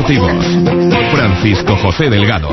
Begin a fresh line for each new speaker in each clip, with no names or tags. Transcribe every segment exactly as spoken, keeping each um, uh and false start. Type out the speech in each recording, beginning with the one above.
deportivos. Francisco José Delgado.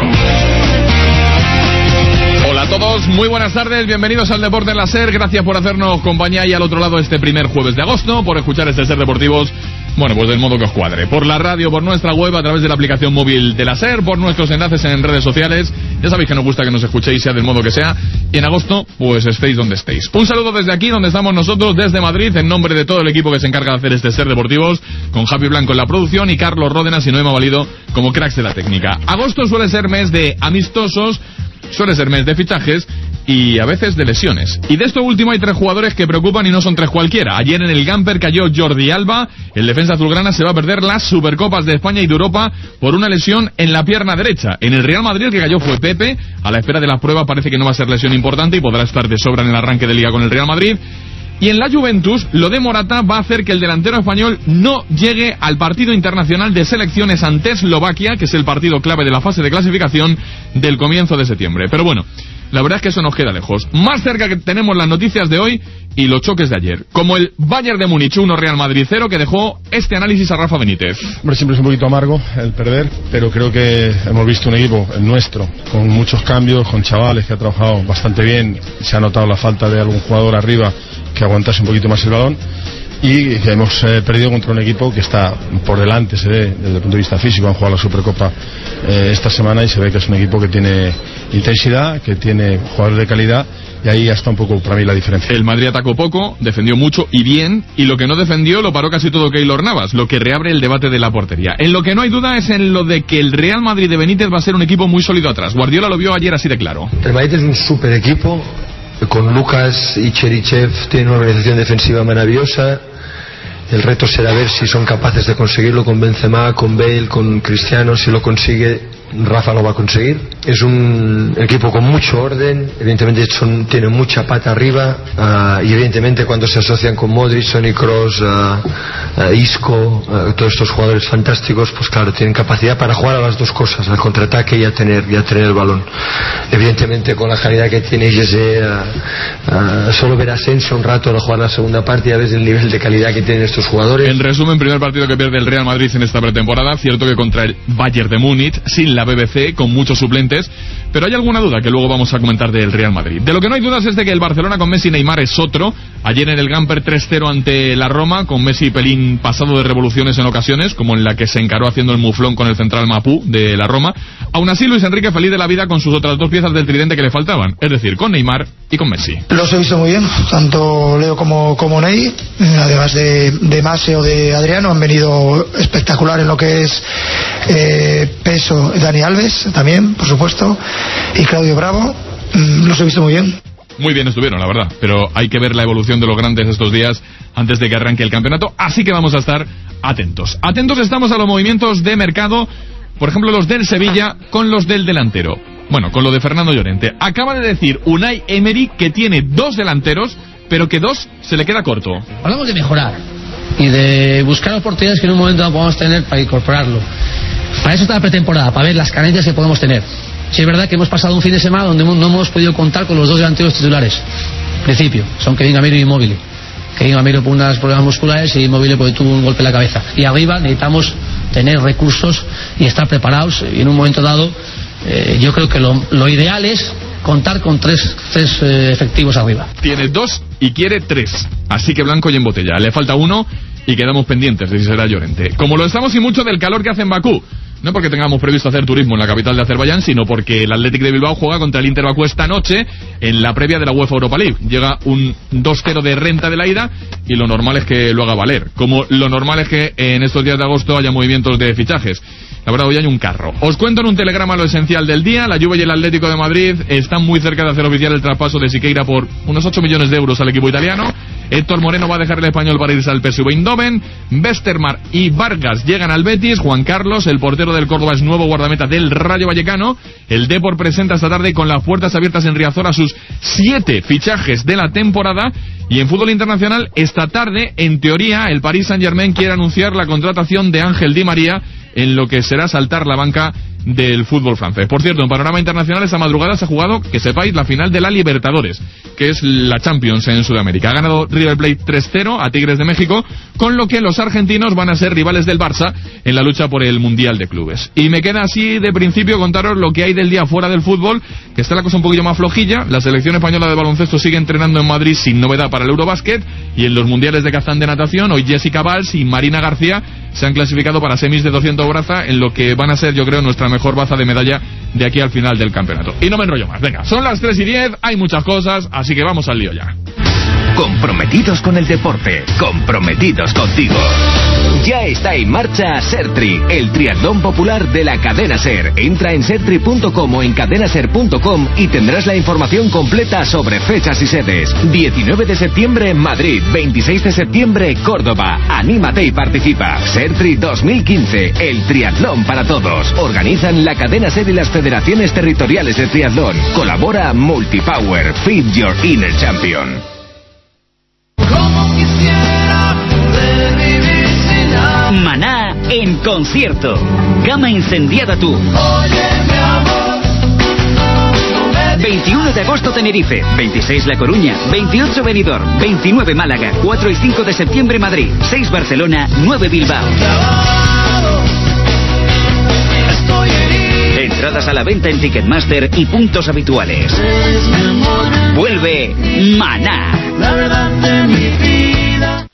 Hola a todos, muy buenas tardes, bienvenidos al Deporte en la SER, gracias por hacernos compañía y al otro lado este primer jueves de agosto, por escuchar este SER Deportivos, bueno, pues del modo que os cuadre, por la radio, por nuestra web, a través de la aplicación móvil de la SER, por nuestros enlaces en redes sociales, ya sabéis que nos gusta que nos escuchéis, sea del modo que sea, y en agosto, pues estéis donde estéis. Un saludo desde aquí, donde estamos nosotros, desde Madrid, en nombre de todo el equipo que se encarga de hacer este SER Deportivos, con Javi Blanco en la producción y Carlos Ródenas y Noema Valido como cracks de la técnica. Agosto suele ser mes de amistosos, suele ser mes de fichajes y a veces de lesiones. Y de esto último hay tres jugadores que preocupan y no son tres cualquiera. Ayer en el Gamper cayó Jordi Alba, el defensa azulgrana se va a perder las Supercopas de España y de Europa por una lesión en la pierna derecha. En el Real Madrid el que cayó fue Pepe, a la espera de las pruebas parece que no va a ser lesión importante y podrá estar de sobra en el arranque de liga con el Real Madrid. Y en la Juventus, lo de Morata va a hacer que el delantero español no llegue al partido internacional de selecciones ante Eslovaquia, que es el partido clave de la fase de clasificación del comienzo de septiembre. Pero bueno, la verdad es que eso nos queda lejos. Más cerca que tenemos las noticias de hoy y los choques de ayer, como el Bayern de Múnich uno Real Madrid cero, que dejó este análisis a Rafa Benítez.
Hombre, siempre es un poquito amargo el perder, pero creo que hemos visto un equipo, el nuestro, con muchos cambios, con chavales que ha trabajado bastante bien. Se ha notado la falta de algún jugador arriba que aguantase un poquito más el balón, y que hemos eh, perdido contra un equipo que está por delante, se ve desde el punto de vista físico. Han jugado la Supercopa eh, esta semana y se ve que es un equipo que tiene intensidad, que tiene jugadores de calidad, y ahí está un poco para mí la diferencia.
El Madrid atacó poco, defendió mucho y bien, y lo que no defendió lo paró casi todo Keylor Navas, lo que reabre el debate de la portería. En lo que no hay duda es en lo de que el Real Madrid de Benítez va a ser un equipo muy sólido atrás. Guardiola lo vio ayer así de claro.
El Madrid es un super equipo, con Lucas y Cherichev tiene una organización defensiva maravillosa. El reto será ver si son capaces de conseguirlo con Benzema, con Bale, con Cristiano. Si lo consigue, Rafa lo va a conseguir. Es un equipo con mucho orden, evidentemente son, tiene mucha pata arriba, uh, y evidentemente cuando se asocian con Modric, Toni Kroos, uh, uh, Isco, uh, todos estos jugadores fantásticos, pues claro, tienen capacidad para jugar a las dos cosas, al contraataque y a tener, y a tener el balón. Evidentemente con la calidad que tiene Jesse, uh, uh, solo ver a Asensio un rato al jugar la segunda parte, ya ves el nivel de calidad que tienen estos jugadores.
En resumen, primer partido que pierde el Real Madrid en esta pretemporada, cierto que contra el Bayern de Múnich, sin la B B C, con muchos suplentes, pero hay alguna duda que luego vamos a comentar del Real Madrid. De lo que no hay dudas es de que el Barcelona con Messi y Neymar es otro. Ayer en el Gamper tres cero ante la Roma, con Messi pelín pasado de revoluciones en ocasiones, como en la que se encaró haciendo el muflón con el central Mapú de la Roma. Aún así, Luis Enrique feliz de la vida con sus otras dos piezas del tridente que le faltaban, es decir, con Neymar y con Messi.
Los he visto muy bien, tanto Leo como, como Ney, además de, de Mase o de Adriano, han venido espectacular en lo que es eh, peso. Dani Alves también, por supuesto, y Claudio Bravo, los he visto muy bien.
Muy bien estuvieron, la verdad, pero hay que ver la evolución de los grandes estos días antes de que arranque el campeonato, así que vamos a estar atentos. Atentos estamos a los movimientos de mercado, por ejemplo los del Sevilla con los del delantero. Bueno, con lo de Fernando Llorente. Acaba de decir Unai Emery que tiene dos delanteros, pero que dos se le queda corto.
Hablamos de mejorar y de buscar oportunidades que en un momento no podamos tener para incorporarlo. Para eso está la pretemporada, para ver las carencias que podemos tener. Si es verdad que hemos pasado un fin de semana donde no hemos podido contar con los dos delanteros titulares. En principio, son Kevin Gameiro y Immobile. Kevin Gameiro por unos problemas musculares y Immobile porque tuvo un golpe en la cabeza. Y arriba necesitamos tener recursos y estar preparados. Y en un momento dado, eh, yo creo que lo, lo ideal es contar con tres, tres eh, efectivos arriba.
Tiene dos y quiere tres. Así que blanco y en botella. Le falta uno y quedamos pendientes de si será Llorente. Como lo estamos y mucho del calor que hace en Bakú. No porque tengamos previsto hacer turismo en la capital de Azerbaiyán, sino porque el Athletic de Bilbao juega contra el Inter Bakú esta noche en la previa de la UEFA Europa League. Llega un dos cero de renta de la ida y lo normal es que lo haga valer. Como lo normal es que en estos días de agosto haya movimientos de fichajes. La verdad, hoy hay un carro. Os cuento en un telegrama lo esencial del día. La Juve y el Atlético de Madrid están muy cerca de hacer oficial el traspaso de Siqueira por unos ocho millones de euros al equipo italiano. Héctor Moreno va a dejar el español para irse al P S V Eindhoven. Westermark y Vargas llegan al Betis. Juan Carlos, el portero del Córdoba, es nuevo guardameta del Rayo Vallecano. El Depor presenta esta tarde con las puertas abiertas en Riazor a sus siete fichajes de la temporada. Y en fútbol internacional, esta tarde, en teoría, el Paris Saint-Germain quiere anunciar la contratación de Ángel Di María, en lo que será saltar la banca del fútbol francés. Por cierto, en panorama internacional, esta madrugada se ha jugado, que sepáis, la final de la Libertadores, que es la Champions en Sudamérica. Ha ganado River Plate tres cero a Tigres de México, con lo que los argentinos van a ser rivales del Barça en la lucha por el Mundial de Clubes. Y me queda así de principio contaros lo que hay del día fuera del fútbol, que está la cosa un poquillo más flojilla. La selección española de baloncesto sigue entrenando en Madrid sin novedad para el Eurobásquet, y en los mundiales de Kazán de natación, hoy Jessica Valls y Marina García se han clasificado para semis de doscientos braza, en lo que van a ser, yo creo, nuestra mejor baza de medalla de aquí al final del campeonato. Y no me enrollo más, venga, son las tres y diez, hay muchas cosas, así que vamos al lío ya.
Comprometidos con el deporte, comprometidos contigo. Ya está en marcha Sertri, el triatlón popular de la cadena SER. Entra en sertri punto com o en cadenaser punto com y tendrás la información completa sobre fechas y sedes. diecinueve de septiembre en Madrid, veintiséis de septiembre Córdoba. Anímate y participa. Sertri dos mil quince, el triatlón para todos. Organizan la cadena SER y las federaciones territoriales de triatlón. Colabora Multipower, Feed Your Inner Champion.
Como quisiera poder vivir sin nada.
Maná en concierto. Gama incendiada tú.
Oye, mi amor, no me
veintiuno de agosto Tenerife, veintiséis La Coruña, veintiocho Benidorm, veintinueve Málaga, cuatro y cinco de septiembre Madrid, seis Barcelona, nueve Bilbao.
estoy herido.
Entradas a la venta en Ticketmaster y puntos habituales.
Es mi amor,
Vuelve Maná.
la verdad de mi vida.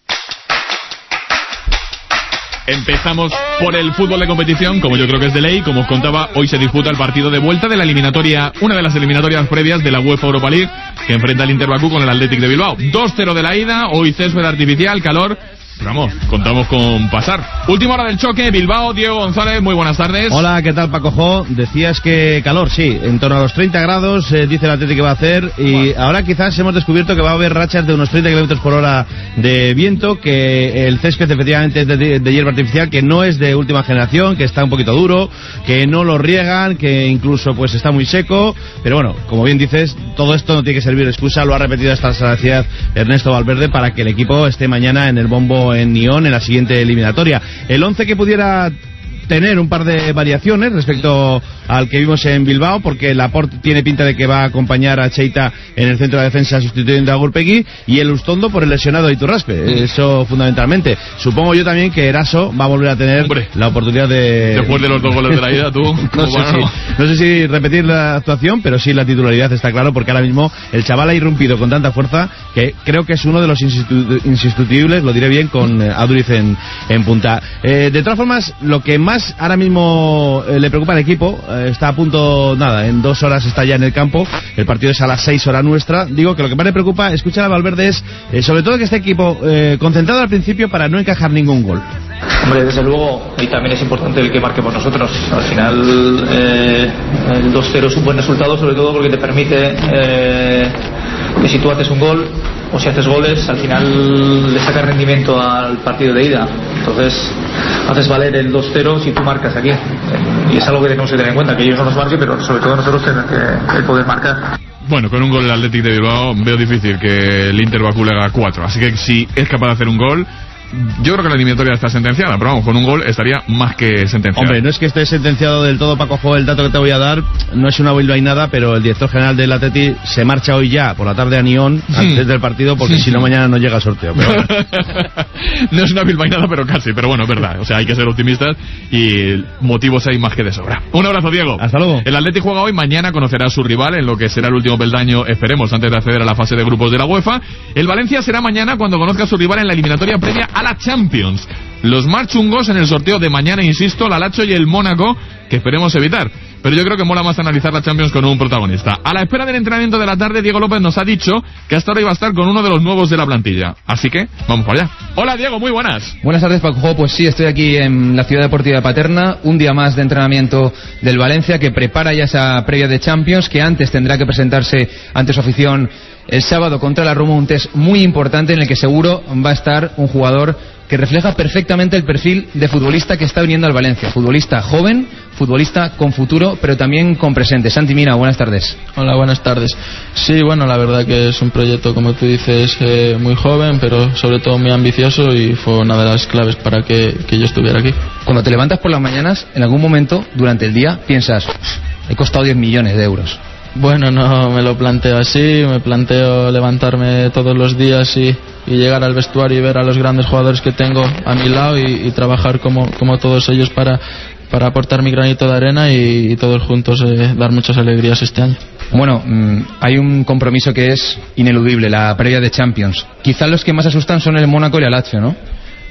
Empezamos por el fútbol de competición, como yo creo que es de ley. Como os contaba, hoy se disputa el partido de vuelta de la eliminatoria, una de las eliminatorias previas de la UEFA Europa League, que enfrenta al Inter Bakú con el Athletic de Bilbao. dos cero de la ida, hoy césped artificial, calor. Vamos, contamos con pasar. Última hora del choque, Bilbao, Diego González, muy buenas tardes.
Hola, ¿qué tal, Paco Jo? Decías que calor, sí, en torno a los treinta grados, eh, dice el Atlético que va a hacer, y bueno, ahora quizás hemos descubierto que va a haber rachas de unos treinta kilómetros por hora de viento, que el césped efectivamente es de, de hierba artificial, que no es de última generación, que está un poquito duro, que no lo riegan, que incluso pues está muy seco, pero bueno, como bien dices, todo esto no tiene que servir de excusa, lo ha repetido hasta la saciedad Ernesto Valverde para que el equipo esté mañana en el bombo en Nyon en la siguiente eliminatoria. El once que pudiera tener un par de variaciones respecto al que vimos en Bilbao, porque Laporte tiene pinta de que va a acompañar a Cheita en el centro de defensa sustituyendo a Gurpegui, y el Ustondo por el lesionado Iturraspe, eso fundamentalmente. Supongo yo también que Eraso va a volver a tener Hombre, la oportunidad de...
Después de los dos goles de la ida, tú...
no, sé
bueno,
si, no sé si repetir la actuación, pero sí la titularidad está claro, porque ahora mismo el chaval ha irrumpido con tanta fuerza que creo que es uno de los insustitu- insustituibles, lo diré bien, con eh, Aduriz en, en punta. Eh, de todas formas, lo que más ahora mismo eh, le preocupa al equipo, eh, está a punto, nada, en dos horas está ya en el campo, el partido es a las seis hora nuestra. Digo que lo que más le preocupa, escuchar a Valverde, es eh, sobre todo que este equipo eh, concentrado al principio para no encajar ningún gol.
Hombre, desde luego, y también es importante el que marquemos nosotros. Al final eh, el dos cero es un buen resultado, sobre todo porque te permite eh, que si tú haces un gol o si haces goles, al final le sacas rendimiento al partido de ida. Entonces haces valer el dos cero si tú marcas aquí, y es algo que tenemos que tener en cuenta, que ellos no nos marquen, pero sobre todo nosotros tenemos que el poder marcar.
Bueno, con un gol del Athletic de Bilbao veo difícil que el Inter Bakú le haga cuatro, así que si es capaz de hacer un gol, yo creo que la eliminatoria está sentenciada, pero vamos, con un gol estaría más que sentenciada.
Hombre, no es que esté sentenciado del todo, Paco Jo, el dato que te voy a dar no es una bilbainada, pero el director general del Atleti se marcha hoy ya por la tarde a Nyon antes del partido, porque si no mañana no llega el sorteo. Pero bueno.
No es una bilbainada, pero casi, pero bueno, es verdad, o sea, hay que ser optimistas y motivos hay más que de sobra. Un abrazo, Diego.
Hasta luego.
El Atleti juega hoy, mañana conocerá a su rival en lo que será el último peldaño, esperemos, antes de acceder a la fase de grupos de la UEFA. El Valencia será mañana cuando conozca a su rival en la eliminatoria previa a la Champions. Los más chungos en el sorteo de mañana, insisto, la Lazio y el Mónaco, que esperemos evitar. Pero yo creo que mola más analizar la Champions con un protagonista. A la espera del entrenamiento de la tarde, Diego López nos ha dicho que hasta ahora iba a estar con uno de los nuevos de la plantilla. Así que, vamos para allá. Hola, Diego, muy buenas.
Buenas tardes, Paco. Pues sí, estoy aquí en la Ciudad Deportiva de Paterna, un día más de entrenamiento del Valencia, que prepara ya esa previa de Champions, que antes tendrá que presentarse ante su afición el sábado contra la Roma, un test muy importante en el que seguro va a estar un jugador que refleja perfectamente el perfil de futbolista que está viniendo al Valencia. Futbolista joven, futbolista con futuro, pero también con presente. Santi Mina, buenas tardes.
Hola, buenas tardes. Sí, bueno, la verdad que es un proyecto, como tú dices, eh, muy joven, pero sobre todo muy ambicioso, y fue una de las claves para que, que yo estuviera aquí.
Cuando te levantas por las mañanas, en algún momento durante el día piensas, he costado diez millones de euros.
Bueno, no me lo planteo así, me planteo levantarme todos los días y, y llegar al vestuario y ver a los grandes jugadores que tengo a mi lado y, y trabajar como, como todos ellos para, para aportar mi granito de arena y, y todos juntos eh, dar muchas alegrías este año.
Bueno, mmm, hay un compromiso que es ineludible, la previa de Champions. Quizás los que más asustan son el Mónaco y el Lazio, ¿no?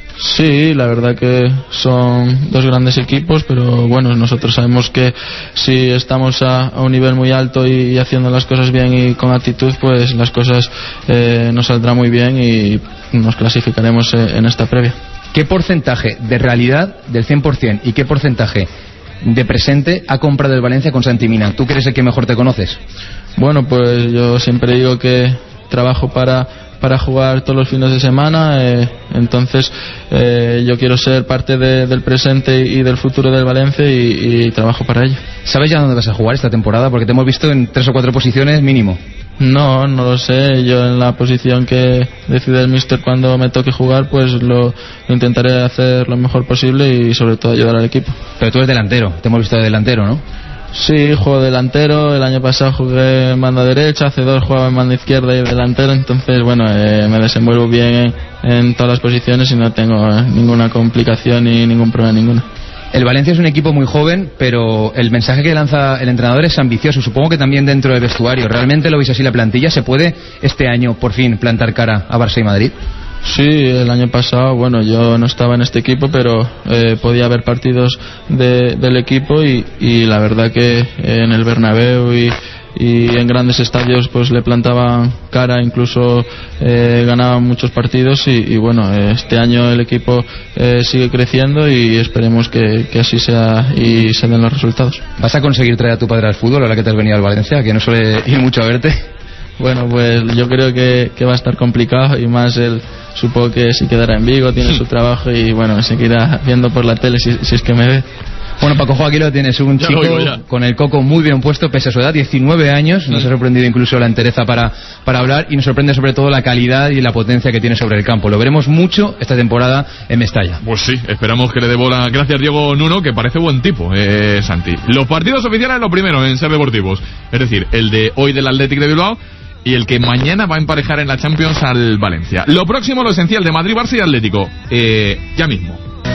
Sí, la verdad que son dos grandes equipos, pero bueno, nosotros sabemos que si estamos a, a un nivel muy alto y, y haciendo las cosas bien y con actitud, pues las cosas eh, nos saldrán muy bien y nos clasificaremos eh, en esta previa.
¿Qué porcentaje de realidad del cien por ciento y qué porcentaje de presente ha comprado el Valencia con Santi Mina? ¿Tú que eres el que mejor te conoces?
Bueno, pues yo siempre digo que trabajo para para jugar todos los fines de semana, eh, entonces eh, yo quiero ser parte de, del presente y del futuro del Valencia y, y trabajo para ello.
¿Sabes ya dónde vas a jugar esta temporada? Porque te hemos visto en tres o cuatro posiciones mínimo.
No, no lo sé. Yo en la posición que decide el míster cuando me toque jugar, pues lo, lo intentaré hacer lo mejor posible y sobre todo ayudar al equipo.
Pero tú eres delantero, te hemos visto de delantero, ¿no?
Sí, juego delantero. El año pasado jugué en banda derecha, hace dos jugaba en banda izquierda y delantero. Entonces, bueno, eh, me desenvuelvo bien en, en todas las posiciones y no tengo eh, ninguna complicación ni ningún problema ninguno.
El Valencia es un equipo muy joven, pero el mensaje que lanza el entrenador es ambicioso. Supongo que también dentro del vestuario. ¿Realmente lo veis así la plantilla? ¿Se puede este año por fin plantar cara a Barça y Madrid?
Sí, el año pasado, bueno, yo no estaba en este equipo, pero eh, podía ver partidos de, del equipo y, y la verdad que en el Bernabéu y, y en grandes estadios pues le plantaban cara, incluso eh, ganaban muchos partidos y, y bueno, este año el equipo eh, sigue creciendo y esperemos que, que así sea y se den los resultados.
¿Vas a conseguir traer a tu padre al fútbol ahora que te has venido al Valencia, que no suele ir mucho a verte?
Bueno, pues yo creo que, que va a estar complicado y más él supongo que si quedará en Vigo, tiene su trabajo y bueno, seguirá viendo por la tele si, si es que me ve.
Bueno, Paco, aquí lo tienes, un chico con el coco muy bien puesto pese a su edad, diecinueve años, nos ha sorprendido incluso la entereza para, para hablar y nos sorprende sobre todo la calidad y la potencia que tiene sobre el campo. Lo veremos mucho esta temporada en Mestalla.
Pues sí, esperamos que le dé bola. Gracias, Diego Nuno, que parece buen tipo, eh, Santi. Los partidos oficiales, lo primero en Ser Deportivos, es decir, el de hoy del Athletic de Bilbao y el que mañana va a emparejar en la Champions al Valencia. Lo próximo, lo esencial de Madrid, Barça y Atlético, eh, ya mismo.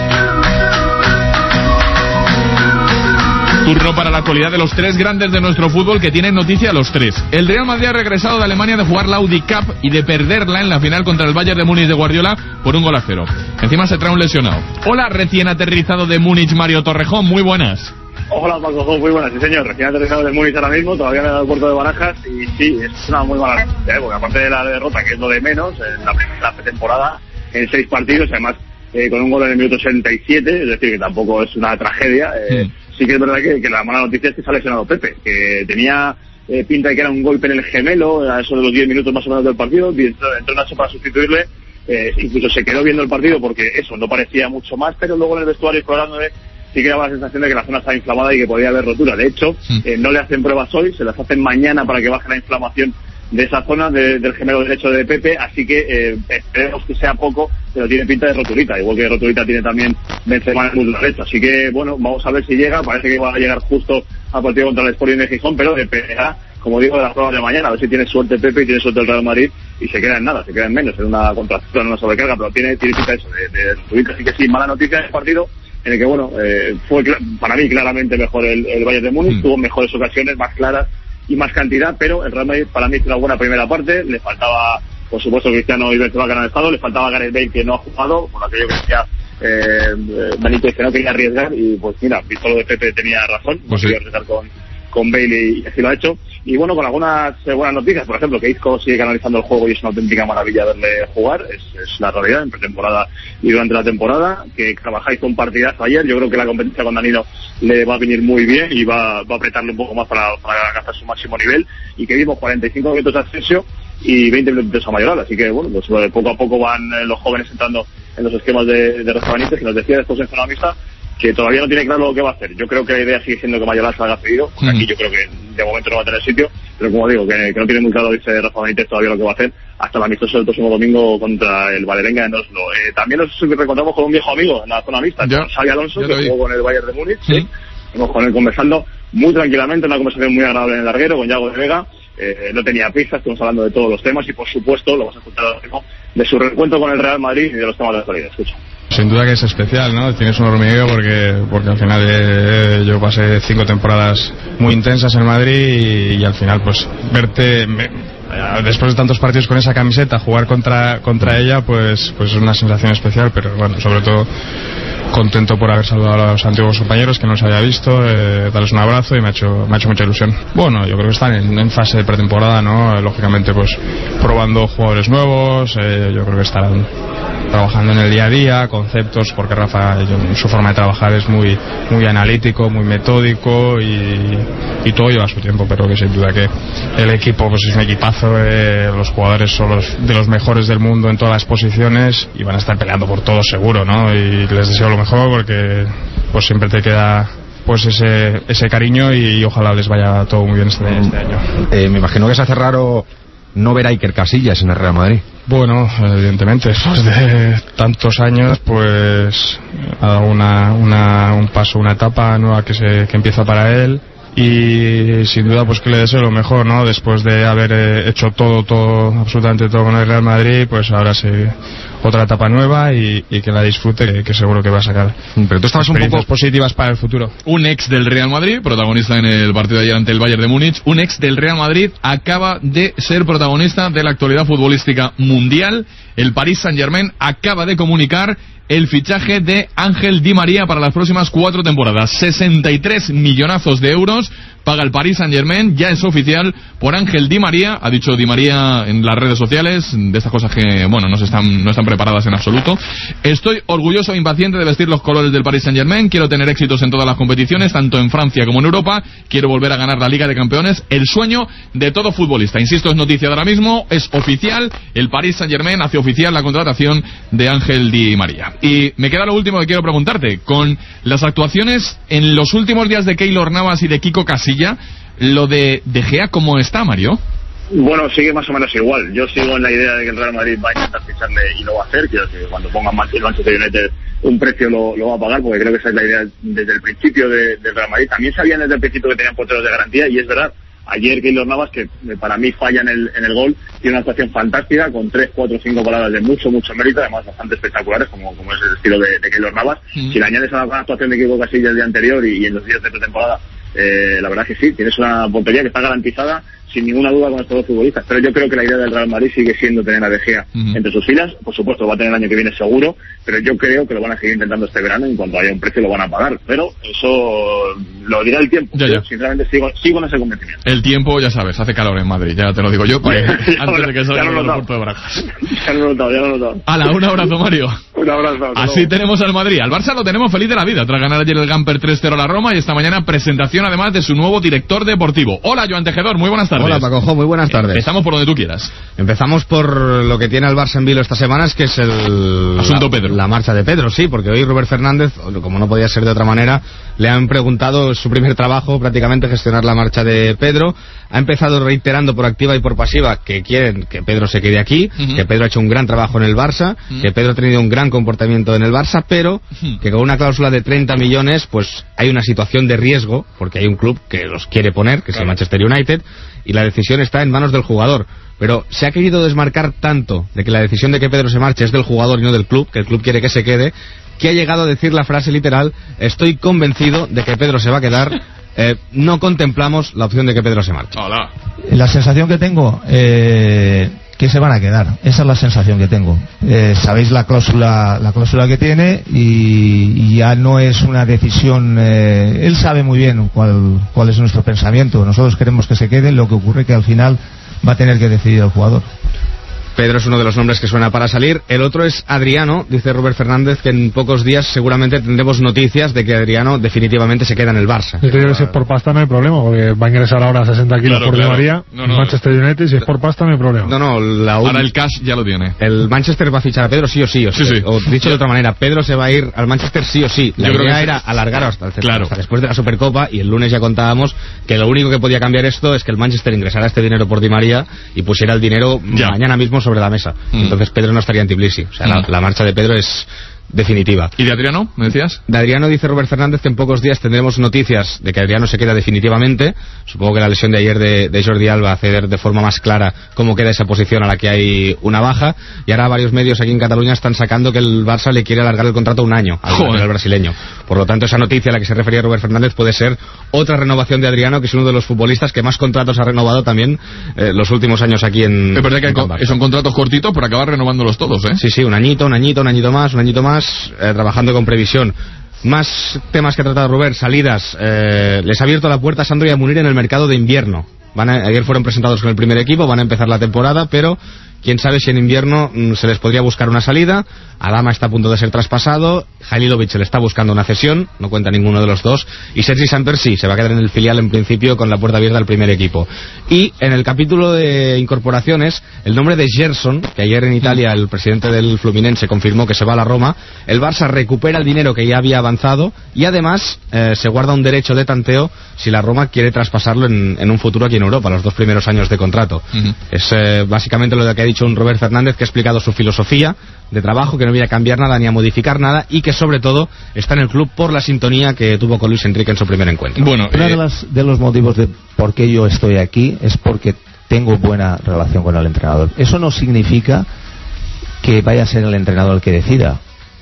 Turno para la actualidad de los tres grandes de nuestro fútbol que tienen noticia los tres. El Real Madrid ha regresado de Alemania de jugar la Audi Cup y de perderla en la final contra el Bayern de Múnich de Guardiola por un gol a cero. Encima se trae un lesionado. Hola, recién aterrizado de Múnich, Mario Torrejón, muy buenas.
Hola, Paco, muy buenas, sí señor. Recién aterrizado de Múnich ahora mismo, todavía en el aeropuerto de Barajas y sí, es una muy mala noticia, ¿eh? Porque aparte de la derrota, que es lo de menos, en la, la pretemporada, en seis partidos, además eh, con un gol en el minuto sesenta y siete, es decir, que tampoco es una tragedia. Eh, sí. sí que es verdad que, que la mala noticia es que se ha lesionado Pepe, que tenía eh, pinta de que era un golpe en el gemelo, a eso de los diez minutos más o menos del partido, y entró, entró Nacho para sustituirle, eh, incluso se quedó viendo el partido porque eso, no parecía mucho más, pero luego en el vestuario explorándole, sí que daba la sensación de que la zona estaba inflamada y que podía haber rotura. De hecho, eh, no le hacen pruebas hoy, se las hacen mañana para que baje la inflamación de esa zona de, del gemelo derecho de Pepe, así que eh, esperemos que sea poco, pero tiene pinta de roturita, igual que roturita tiene también Benzema en el muslo derecho. Así que, bueno, vamos a ver si llega, parece que va a llegar justo al partido contra el Sporting de Gijón, pero dependerá, como digo, de las pruebas de mañana, a ver si tiene suerte Pepe y tiene suerte el Real Madrid y se queda en nada, se queda en menos, en una contracción, en una sobrecarga, pero tiene, tiene pinta de eso, de, de roturita. Así que sí, mala noticia del partido, en el que, bueno, eh, fue para mí claramente mejor el, el Bayern de Múnich, mm. tuvo mejores ocasiones, más claras y más cantidad, pero el Real Madrid para mí hizo una buena primera parte, le faltaba, por supuesto, Cristiano y Benzema que no han estado, le faltaba Gareth Bale que no ha jugado, por aquello que decía eh, Benítez que no quería arriesgar, y pues mira, visto lo de Pepe tenía razón, pues no quería arriesgar con, con Bale y así lo ha hecho. Y bueno, con algunas eh, buenas noticias, por ejemplo, que Isco sigue canalizando el juego y es una auténtica maravilla verle jugar, es, es la realidad en pretemporada y durante la temporada, que Carvajal hizo un partidazo ayer, yo creo que la competencia con Danilo le va a venir muy bien y va, va a apretarle un poco más para, para alcanzar su máximo nivel, y que vimos cuarenta y cinco minutos de Asensio y veinte minutos a Mayoral, así que bueno, pues poco a poco van eh, los jóvenes entrando en los esquemas de, de Rafa Benítez, que nos decía después en zona mixta que todavía no tiene claro lo que va a hacer. Yo creo que la idea sigue siendo que Mayoral salga cedido, aquí yo creo que de momento no va a tener sitio, pero como digo, que, que no tiene muy claro, dice Rafa Benítez, todavía lo que va a hacer, hasta el amistoso del próximo domingo contra el Valerenga en Oslo. Eh, también nos reencontramos con un viejo amigo en la zona mixta, con Xavi Alonso, que jugó con el Bayern de Múnich. ¿Sí? Sí. Estamos con él conversando muy tranquilamente, una conversación muy agradable en el larguero con Yago de Vega. Eh, no tenía prisa, estuvimos hablando de todos los temas y por supuesto lo vas a escuchar ahora mismo de su reencuentro con el Real Madrid y de los temas de la actualidad. Escucha.
Sin duda que es especial, ¿no? Tienes un hormigueo porque, porque al final eh, yo pasé cinco temporadas muy intensas en Madrid y, y al final pues verte... Me, después de tantos partidos con esa camiseta, jugar contra contra ella pues pues es una sensación especial, pero bueno, sobre todo contento por haber saludado a los antiguos compañeros que no los había visto, eh, darles un abrazo y me ha hecho me ha hecho mucha ilusión. Bueno, yo creo que están en, en fase de pretemporada, ¿no? Lógicamente pues probando jugadores nuevos, eh, yo creo que estarán trabajando en el día a día, conceptos, porque Rafa, su forma de trabajar es muy muy analítico, muy metódico y, y todo lleva su tiempo, pero que sin duda que el equipo pues es un equipazo, eh, los jugadores son los, de los mejores del mundo en todas las posiciones y van a estar peleando por todo seguro, ¿no? Y les deseo lo mejor porque pues siempre te queda pues ese ese cariño y, y ojalá les vaya todo muy bien este, este año.
Eh, me imagino que se hace raro no ver a Iker Casillas en el Real Madrid.
Bueno, evidentemente, después de tantos años, pues ha dado una, una, un paso, una etapa nueva que, se, que empieza para él y sin duda pues que le deseo lo mejor, ¿no? Después de haber eh, hecho todo, todo, absolutamente todo con el Real Madrid, pues ahora se otra etapa nueva y, y que la disfrute, que, que seguro que va a sacar.
Pero tú estabas un poco
positivas para el futuro.
Un ex del Real Madrid, protagonista en el partido de ayer ante el Bayern de Múnich, un ex del Real Madrid acaba de ser protagonista de la actualidad futbolística mundial. El Paris Saint-Germain acaba de comunicar el fichaje de Ángel Di María para las próximas cuatro temporadas. sesenta y tres millonazos de euros paga el Paris Saint-Germain, ya es oficial, por Ángel Di María. Ha dicho Di María en las redes sociales, de estas cosas que, bueno, no, se están, no están preparadas en absoluto. Estoy orgulloso e impaciente de vestir los colores del Paris Saint-Germain. Quiero tener éxitos en todas las competiciones, tanto en Francia como en Europa. Quiero volver a ganar la Liga de Campeones. El sueño de todo futbolista. Insisto, es noticia de ahora mismo, es oficial. El Paris Saint-Germain hace oficial la contratación de Ángel Di María. Y me queda lo último que quiero preguntarte. Con las actuaciones en los últimos días de Keylor Navas y de Kiko Casilla, lo de De Gea, ¿cómo está, Mario?
Bueno, sigue más o menos igual. Yo sigo en la idea de que el Real Madrid va a intentar ficharle y lo va a hacer. Quiero que cuando pongan el Manchester United un precio lo, lo va a pagar, porque creo que esa es la idea desde el principio de, del Real Madrid. También sabían desde el principio que tenían porteros de garantía y es verdad. Ayer Keylor Navas, que para mí falla en el, en el gol, tiene una actuación fantástica con tres, cuatro, cinco paradas de mucho, mucho mérito, además bastante espectaculares, como, como es el estilo de, de Keylor Navas. Mm. Si le añades a la actuación de Kiko Casillas el día anterior y, y en los días de pretemporada, eh, la verdad que sí, tienes una portería que está garantizada sin ninguna duda con estos dos futbolistas, pero yo creo que la idea del Real Madrid sigue siendo tener a De Gea uh-huh. entre sus filas. Por supuesto lo va a tener el año que viene seguro, pero yo creo que lo van a seguir intentando este verano. En cuanto haya un precio lo van a pagar, pero eso lo dirá el tiempo. Ya, ya. Yo sinceramente sigo, sigo en ese convencimiento.
El tiempo, ya sabes, hace calor en Madrid, ya te lo digo yo, para que, antes de que salga el aeropuerto de Barajas.
Ya lo he notado, ya lo he notado.
Hala, un abrazo, Mario.
Un abrazo.
Así luego. Tenemos al Madrid. Al Barça lo tenemos feliz de la vida tras ganar ayer el Gamper tres cero a la Roma y esta mañana presentación además de su nuevo director deportivo. Hola, Joan Tejedor, muy buenas tardes.
Hola, Pacojo, muy buenas tardes.
Empezamos por donde tú quieras.
Empezamos por lo que tiene el Barça en vilo estas semanas, que es el
asunto
la,
Pedro.
La marcha de Pedro, sí, porque hoy Robert Fernández, como no podía ser de otra manera, le han preguntado su primer trabajo, prácticamente gestionar la marcha de Pedro. Ha empezado reiterando por activa y por pasiva que quieren que Pedro se quede aquí, uh-huh. que Pedro ha hecho un gran trabajo en el Barça, uh-huh. que Pedro ha tenido un gran comportamiento en el Barça, pero uh-huh. que con una cláusula de treinta millones, pues hay una situación de riesgo, porque hay un club que los quiere poner, que es el Manchester United, y la decisión está en manos del jugador. Pero se ha querido desmarcar tanto de que la decisión de que Pedro se marche es del jugador y no del club, que el club quiere que se quede, que ha llegado a decir la frase literal: estoy convencido de que Pedro se va a quedar, eh, no contemplamos la opción de que Pedro se marche.
Hola.
La sensación que tengo, eh, que se van a quedar, esa es la sensación que tengo. Eh, sabéis la cláusula la cláusula que tiene y, y ya no es una decisión, eh, él sabe muy bien cuál, cuál es nuestro pensamiento. Nosotros queremos que se quede, lo que ocurre que al final va a tener que decidir el jugador.
Pedro es uno de los nombres que suena para salir. El otro es Adriano. Dice Robert Fernández que en pocos días seguramente tendremos noticias de que Adriano definitivamente se queda en el Barça.
Yo creo que si es por pasta no hay problema, porque va a ingresar ahora sesenta kilos claro, por claro. Di María, no, no, Manchester United, si es por pasta no hay problema.
No, no, la
ahora el cash ya lo tiene.
El Manchester va a fichar a Pedro sí o sí. O,
sí, sí.
o dicho de otra manera, Pedro se va a ir al Manchester sí o sí. La Yo idea era sí. alargar hasta, el,
claro.
hasta después de la Supercopa, y el lunes ya contábamos que lo único que podía cambiar esto es que el Manchester ingresara este dinero por Di María y pusiera el dinero ya. mañana mismo sobre la mesa. Mm. Entonces Pedro no estaría en Tbilisi. O sea, mm. la, la marcha de Pedro es definitiva.
¿Y de Adriano, me decías?
De Adriano dice Robert Fernández que en pocos días tendremos noticias de que Adriano se queda definitivamente. Supongo que la lesión de ayer de, de Jordi Alba hace ver de forma más clara cómo queda esa posición a la que hay una baja. Y ahora varios medios aquí en Cataluña están sacando que el Barça le quiere alargar el contrato un año al, al brasileño. Por lo tanto, esa noticia a la que se refería Robert Fernández puede ser otra renovación de Adriano, que es uno de los futbolistas que más contratos ha renovado también eh, los últimos años aquí en...
Es verdad que, con, que son contratos cortitos, pero acabar renovándolos todos, ¿eh?
Sí, sí, un añito, un añito, un añito más, un añito más, eh, trabajando con previsión. Más temas que ha tratado Robert, salidas. Eh, les ha abierto la puerta a Sandro y a Munir en el mercado de invierno. Van a, ayer fueron presentados con el primer equipo, van a empezar la temporada, pero quién sabe si en invierno mmm, se les podría buscar una salida. Adama está a punto de ser traspasado, Halilovic se le está buscando una cesión, no cuenta ninguno de los dos, y Sergi Samper sí, se va a quedar en el filial en principio con la puerta abierta al primer equipo. Y en el capítulo de incorporaciones, el nombre de Gerson, que ayer en Italia el presidente del Fluminense confirmó que se va a la Roma, el Barça recupera el dinero que ya había avanzado y además eh, se guarda un derecho de tanteo si la Roma quiere traspasarlo en, en un futuro aquí en Europa, los dos primeros años de contrato. Uh-huh. Es eh, básicamente lo que ha dicho un Robert Fernández, que ha explicado su filosofía de trabajo, que no voy a cambiar nada ni a modificar nada y que sobre todo está en el club por la sintonía que tuvo con Luis Enrique en su primer encuentro.
Bueno, uno eh... de, las, de los motivos de por qué yo estoy aquí es porque tengo buena relación con el entrenador. Eso no significa que vaya a ser el entrenador el que decida,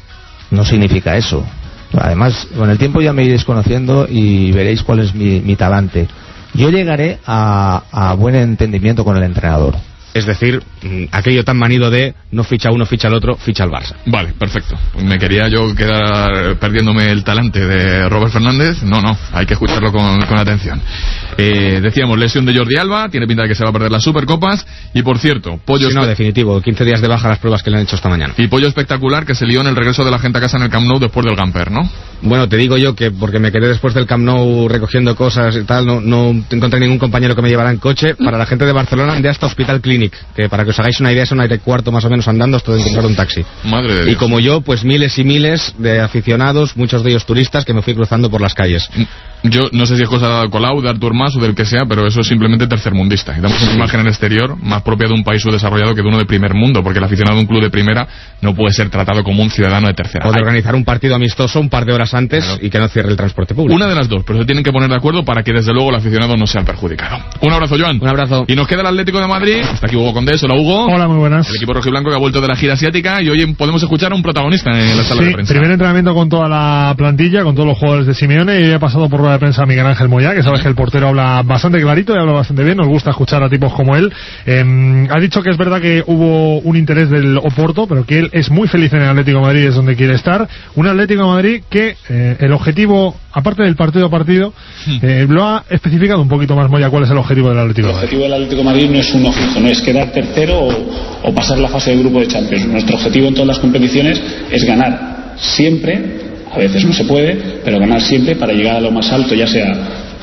no significa eso. Además, con el tiempo ya me iréis conociendo y veréis cuál es mi, mi talante. Yo llegaré a, a buen entendimiento con el entrenador.
Es decir, aquello tan manido de no ficha uno, ficha el otro, ficha el Barça.
Vale, perfecto. Me quería yo quedar perdiéndome el talante de Robert Fernández. No, no, hay que escucharlo con, con atención. Eh, decíamos, lesión de Jordi Alba, tiene pinta de que se va a perder las Supercopas. Y por cierto, Pollo...
Sí, no, definitivo, quince días de baja las pruebas que le han hecho esta mañana.
Y Pollo espectacular, que se lió en el regreso de la gente a casa en el Camp Nou después del Gamper, ¿no?
Bueno, te digo yo que porque me quedé después del Camp Nou recogiendo cosas y tal, no, no encontré ningún compañero que me llevara en coche. Para la gente de Barcelona, andé hasta Hospital Clínic, que para que os hagáis una idea es una hora y cuarto más o menos andando hasta de encontrar un taxi.
Madre de Dios.
Y como yo, pues miles y miles de aficionados, muchos de ellos turistas, que me fui cruzando por las calles.
Yo no sé si es cosa de Colau, de Artur Mas o del que sea, pero eso es simplemente tercermundista. Y damos una imagen en el exterior más propia de un país subdesarrollado que de uno de primer mundo, porque el aficionado de un club de primera no puede ser tratado como un ciudadano de tercera.
O de organizar un partido amistoso un par de horas antes, claro, y que no cierre el transporte público.
Una de las dos, pero se tienen que poner de acuerdo para que desde luego el aficionado no sea el perjudicado. Un abrazo, Joan.
Un abrazo.
Y nos queda el Atlético de Madrid. Está aquí Hugo Condés. Hola, Hugo.
Hola, muy buenas.
El equipo rojiblanco que ha vuelto de la gira asiática y hoy podemos escuchar a un protagonista en la sala
sí,
de prensa.
Primer entrenamiento con toda la plantilla, con todos los jugadores de Simeone, y he pasado por rueda de prensa a Miguel Ángel Moyá, que sabes que el portero habla bastante clarito y habla bastante bien, nos gusta escuchar a tipos como él. Eh, ha dicho que es verdad que hubo un interés del Oporto, pero que él es muy feliz en el Atlético de Madrid, es donde quiere estar. Un Atlético de Madrid que eh, el objetivo, aparte del partido a partido, eh, lo ha especificado un poquito más Moya. ¿Cuál es el objetivo del Atlético de Madrid?
El objetivo del Atlético de Madrid no es uno fijo, no es quedar tercero o, o pasar la fase de grupo de Champions. Nuestro objetivo en todas las competiciones es ganar siempre, a veces no se puede, pero ganar siempre para llegar a lo más alto, ya sea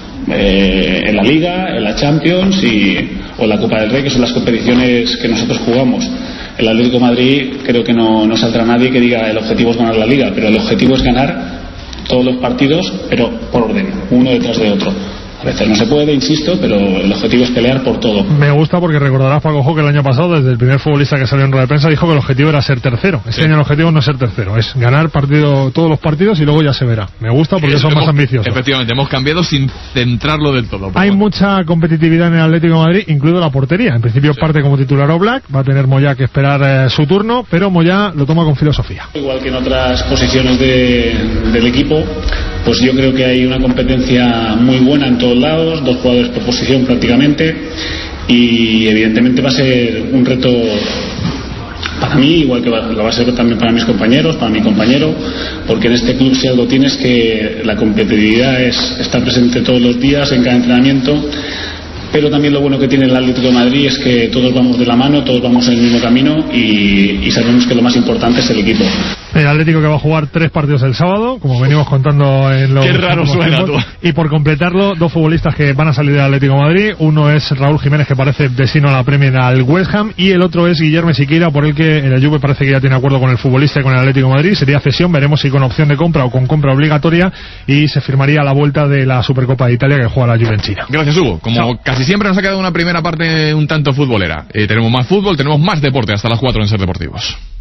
eh, en la Liga, en la Champions y, o en la Copa del Rey, que son las competiciones que nosotros jugamos. El Atlético de Madrid creo que no, no saldrá nadie que diga el objetivo es ganar la Liga, pero el objetivo es ganar todos los partidos, pero por orden, uno detrás de otro. A veces no se puede, insisto, pero el objetivo es pelear por todo.
Me gusta porque recordarás, Paco Jo, que el año pasado, desde el primer futbolista que salió en rueda de prensa, dijo que el objetivo era ser tercero. Este sí. año el objetivo no es ser tercero, es ganar partido, todos los partidos y luego ya se verá. Me gusta porque sí, son hemos, más ambiciosos.
Efectivamente, hemos cambiado sin centrarlo del todo.
Hay bueno. mucha competitividad en el Atlético de Madrid, incluido la portería. En principio sí. parte como titular Oblak, va a tener Moyá que esperar eh, su turno, pero Moyá lo toma con filosofía.
Igual que en otras posiciones de, del equipo, pues yo creo que hay una competencia muy buena en todos lados, dos jugadores por posición prácticamente, y evidentemente va a ser un reto para mí, igual que lo va a ser también para mis compañeros, para mi compañero, porque en este club si algo tienes que la competitividad es estar presente todos los días en cada entrenamiento, pero también lo bueno que tiene el Atlético de Madrid es que todos vamos de la mano, todos vamos en el mismo camino y, y sabemos que lo más importante es el equipo.
El Atlético que va a jugar tres partidos el sábado, como venimos contando en los...
Qué raro suena
tiempos.
tú.
Y por completarlo, dos futbolistas que van a salir del Atlético de Madrid. Uno es Raúl Jiménez, que parece destino a la Premier al West Ham, y el otro es Guillermo Siqueira, por el que el Juve parece que ya tiene acuerdo con el futbolista y con el Atlético de Madrid. Sería cesión, veremos si con opción de compra o con compra obligatoria, y se firmaría a la vuelta de la Supercopa de Italia que juega la Juve en China.
Gracias, Hugo. Como Chao. Casi siempre nos ha quedado una primera parte un tanto futbolera. Eh, tenemos más fútbol, tenemos más deporte hasta las cuatro en Ser Deportivos.